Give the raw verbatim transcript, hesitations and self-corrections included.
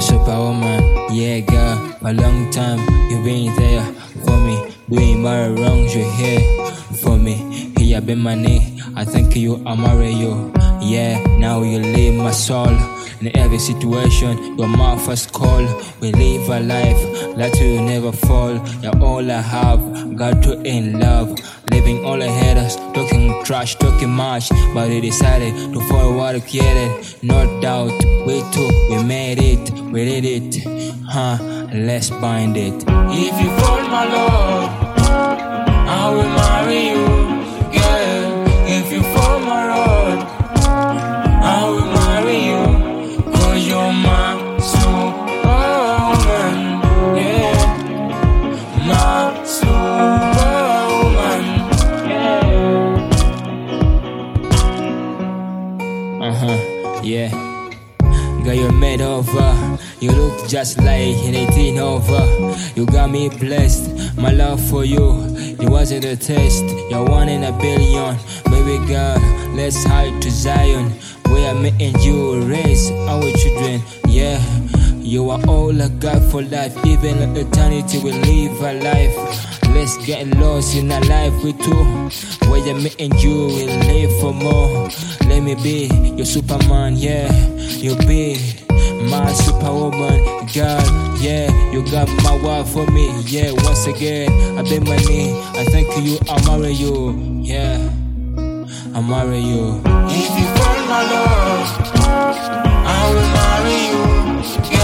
superwoman, yeah, girl. For a long time, you've been there for me. Doing my wrongs, you're here for me. Here, been my knee. I think you are marry you. Yeah, now you leave my soul. In every situation, you're my first call. We live a life that will never fall. You're all I have, got to in love. Living all ahead us, talking trash, talking much. But we decided to follow what we created. No doubt, we took, we made it, we did it. Huh, let's bind it. If you fall my love, I will marry you. Yeah, if you fall my love, I will marry you. Cause you're my superwoman. Yeah, my superwoman. Yeah. Uh-huh, yeah. Girl, you're made over. You look just like an eighteen over. You got me blessed. My love for you, it wasn't a test. You're one in a billion. Baby girl, let's hide to Zion. We are meeting you, raise our children. Yeah, you are all I got for life. Even in eternity, we live a life. Let's get lost in a life we two. Where you're meeting you, we live for more. Let me be your Superman, yeah. You be my superwoman, girl, yeah. You got my wife for me, yeah. Once again, I bend my knee. I thank you, I marry you, yeah. I marry you. If you fall my love, I will marry you, yeah.